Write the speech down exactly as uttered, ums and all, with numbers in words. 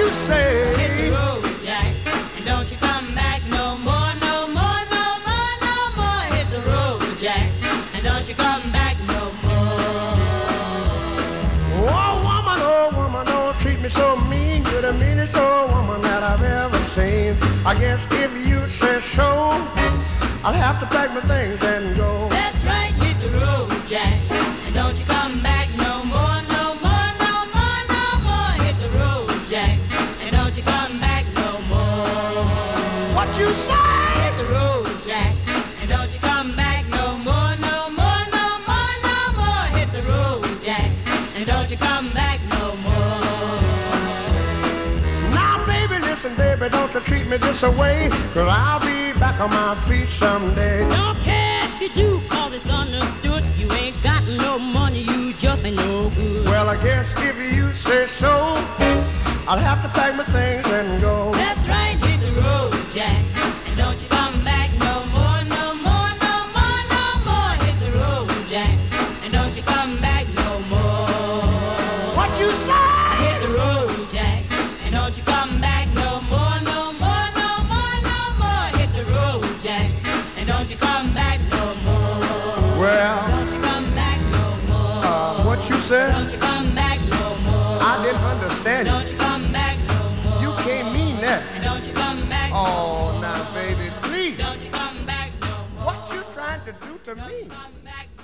you say? Hit the road, Jack, and don't you come back no more, no more, no more, no more. Hit the road, Jack, and don't you come back no more. Oh woman, oh woman, don't treat me so mean. You're the meanest old woman that I've ever seen. I guess if you say so, I'll have to pack my things and go. That's right, hit the road, Jack, and don't you come back no more, no more, no more, no more. Hit the road, Jack, and don't you come back no more. What you say? Hit the road, Jack, and don't you come back no more, no more, no more, no more. Hit the road, Jack, and don't you come back no more. Now baby, listen baby, don't you treat me this away, 'cause I'll be back on my feet someday. Don't care if you do, 'cause it's understood. You ain't got no money, you just ain't no good. Well, I guess if you say so, I'll have to pack my things and go. That's right, hit the road, Jack, and don't you come back no more, no more, no more, no more. Hit the road, Jack, and don't you come back no more. What you say? Hit the road, Jack, and don't you come back no more, no more, no more, no more. Hit the road, Jack, and don't you come back no more. Well, Don't you come back no more. uh, what you said? Don't you come back no more. I didn't understand Don't you come back no more. you. You can't mean that. And don't you come back no Oh, more. now baby, please. Don't you come back no more. What you trying to do to Don't me? you come back